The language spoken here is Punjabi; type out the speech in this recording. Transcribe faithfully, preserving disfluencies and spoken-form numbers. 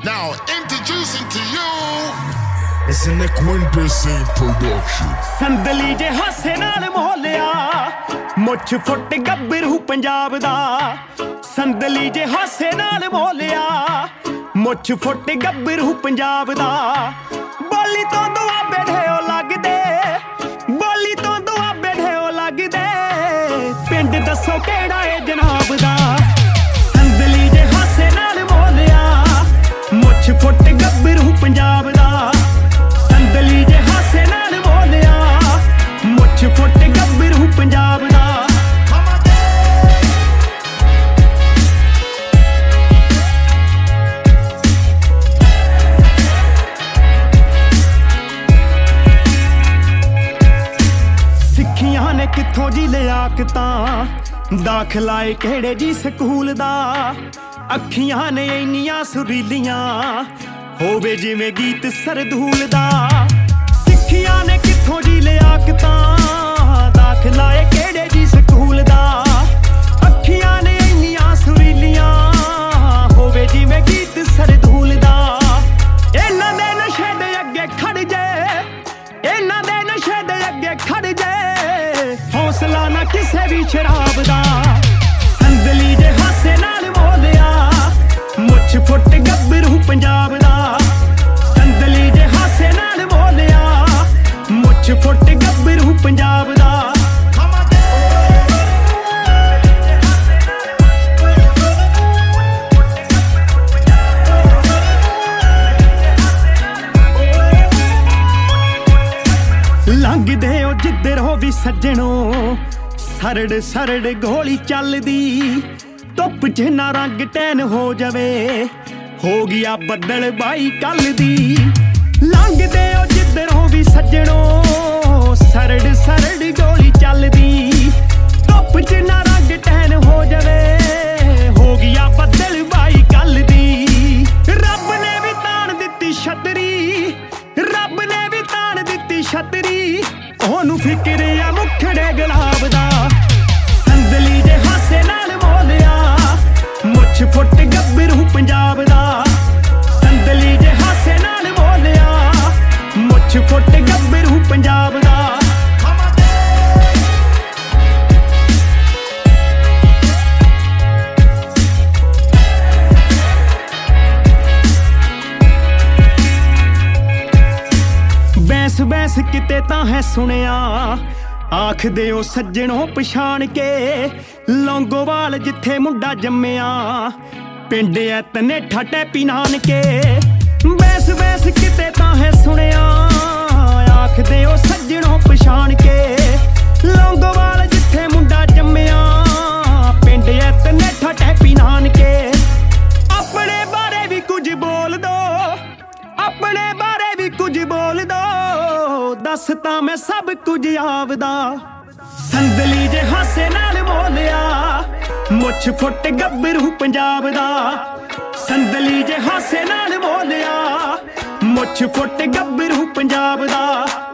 Now introducing to you, it's an Equinderson production. ਸੰਦਲੀ ਜੇ ਹਾਸੇ ਨਾਲ ਮੋਲਿਆ ਮੁੱਛ ਫੁੱਟ ਗੱਭਰੂ ਪੰਜਾਬ ਦਾ ਸੰਦਲੀ ਜੇ ਹਾਸੇ ਨਾਲ ਮੋਲਿਆ ਮੁੱਛ ਫੁੱਟ ਗੱਭਰੂ ਪੰਜਾਬ ਦਾ ਬੋਲੀ ਤੋਂ ਦੁਆਬੇ ਢੇਓ ਲੱਗਦੇ ਬੋਲੀ ਤੋਂ ਦੁਆਬੇ ਢੇਓ ਲੱਗਦੇ ਪਿੰਡ ਦੱਸੋ ਕਿਹੜਾ ਏ ਜਨਾਬ ਦਾ ਸੰਦਲੀ ਜੇ ਹਾਸੇ ਨਾਲ ਮੋਲਿਆ ਮੁੱਛ ਫੁੱਟ ਗੱਭਰੂ ਪੰਜਾਬ ਦਾ ਸੰਦਲੀ ਜੇ ਹਾਸੇ ਨਾਲ ਬੋਲਿਆ ਮੁੱਛ ਫੁੱਟ ਗੱਭਰੂ ਪੰਜਾਬ ਦਾ ਸਿੱਖੀਆਂ ਨੇ ਕਿੱਥੋਂ ਜੀ ਲਿਆਕਤਾਂ ਦਾਖਲਾ ਏ ਕਿਹੜੇ ਜੀ ਸਕੂਲ ਦਾ ਅੱਖੀਆਂ ਨੇ ਇੰਨੀਆਂ ਸੁਰੀਲੀਆਂ ਹੋਵੇ ਜਿਵੇਂ ਗੀਤ ਸਰਦੂਲ ਦਾ ਸਿੱਖੀਆਂ ਨੇ ਕਿੱਥੋਂ ਜੀ ਲਿਆਕਤਾਂ ਦਾਖਲਾ ਏ ਕਿਹੜੇ ਜੀ ਸਕੂਲ ਦਾ ਅੱਖੀਆਂ ਨੇ ਇੰਨੀਆਂ ਸੁਰੀਲੀਆਂ ਹੋਵੇ ਜਿਵੇਂ ਗੀਤ ਸਰਦੂਲ ਦਾ ਇਹਨਾਂ ਦੇ ਨਸ਼ੇ ਦੇ ਅੱਗੇ ਖੜ ਜੇ ਇਹਨਾਂ ਦੇ ਨਸ਼ੇ ਦੇ ਅੱਗੇ ਖੜ ਜੇ ਹੌਸਲਾ ਨਾ ਕਿਸੇ ਵੀ ਸ਼ਰਾਬ ਦਾ ਸੰਦਲੀ ਜੇ ਹਾਸੇ ਨਾਲ ਬੋਲਿਆ ਮੁੱਛ ਫੁੱਟ ਗੱਭਰੂ ਪੰਜਾਬ ਦਾ ਸੰਦਲੀ ਜੇ ਹਾਸੇ ਨਾਲ ਬੋਲਿਆ ਮੁੱਛ ਫੁੱਟ ਗੱਭਰੂ ਪੰਜਾਬ ਦਾ ਲੰਘਦੇ ਹੋ ਜਿੱਧਰ ਹੋ ਵੀ ਸੱਜਣੋ ਸਰੜ ਸਰੜ ਗੋਲੀ ਚੱਲਦੀ ਧੁੱਪ 'ਚ ਨਾ ਰੰਗ ਟੈਨ ਹੋ ਜਾਵੇ ਹੋ ਗਿਆ ਬੱਦਲ ਬਾਈ ਕੱਲ ਦੀ ਲੰਘਦੇ ਹੋ ਜਿੱਧਰ ਹੋ ਵੀ ਸੱਜਣੋ ਸਰੜ ਸਰੜ ਗੋਲੀ ਚੱਲਦੀ ਧੁੱਪ 'ਚ ਨਾ ਰੰਗ ਟੈਨ ਹੋ ਜਾਵੇ ਹੋ ਗਿਆ ਬੱਦਲ ਬਾਈ ਕੱਲ ਦੀ ਰੱਬ ਨੇ ਵੀ ਤਾਣ ਦਿੱਤੀ ਛਤਰੀ ਰੱਬ ਨੇ ਵੀ ਤਾਣ ਦਿੱਤੀ ਛਤਰੀ ਉਹਨੂੰ ਫਿਕਰ ਆ ਮੁਖੜੇ ਗੁਲਾਬ ਦਾ ਸੰਦਲੀ ਜੇ ਹਾਸੇ ਨਾਲ ਬੋਲਿਆ ਮੁੱਛ ਫੁੱਟ ਗੱਭਰੂ ਪੰਜਾਬ ਦਾ ਸੰਦਲੀ ਜੇ ਹਾਸੇ ਨਾਲ ਬੋਲਿਆ ਮੁੱਛ ਫੁੱਟ ਗੱਭਰੂ ਪੰਜਾਬ ਦਾ ਬੈਂਸ ਬੈਂਸ ਕਿਤੇ ਤਾਂ ਹੈ ਸੁਣਿਆ ਆਖਦੇ ਓ ਸੱਜਣੋਂ ਪਛਾਣ ਕੇ ਲੌਂਗੋਵਾਲ ਜਿੱਥੇ ਮੁੰਡਾ ਜੰਮਿਆ ਪਿੰਡ ਐ ਤਨੇਠਾ ਟੈਪੀ ਨਾਨਕੇ ਬੈਂਸ ਬੈਂਸ ਕਿਤੇ ਤਾਂ ਹੈ ਸੁਣਿਆ ਆਖਦੇ ਓ ਸੱਜਣੋਂ ਪਛਾਣ ਕੇ ਲੌਂਗੋਵਾਲ ਜਿੱਥੇ ਮੁੰਡਾ ਜੰਮਿਆ ਪਿੰਡ ਐ ਤਨੇਠਾ ਟੈਪੀ ਨਾਨਕੇ ਆਪਣੇ ਬਾਰੇ ਵੀ ਕੁਝ ਬੋਲ ਦੋ ਆਪਣੇ ਬਾਰੇ ਵੀ ਕੁਝ ਬੋਲ ਦੋ ਦੱਸ ਤਾਂ ਮੈਂ ਸਭ ਕੁਝ ਆਪਦਾ ਸੰਦਲੀ ਜੇ ਹਾਸੇ ਨਾਲ ਬੋਲਿਆ ਮੁੱਛ ਫੁੱਟ ਗੱਭਰੂ ਪੰਜਾਬ ਦਾ ਸੰਦਲੀ ਜੇ ਹਾਸੇ ਨਾਲ ਬੋਲਿਆ ਮੁੱਛ ਫੁੱਟ ਗੱਭਰੂ ਪੰਜਾਬ ਦਾ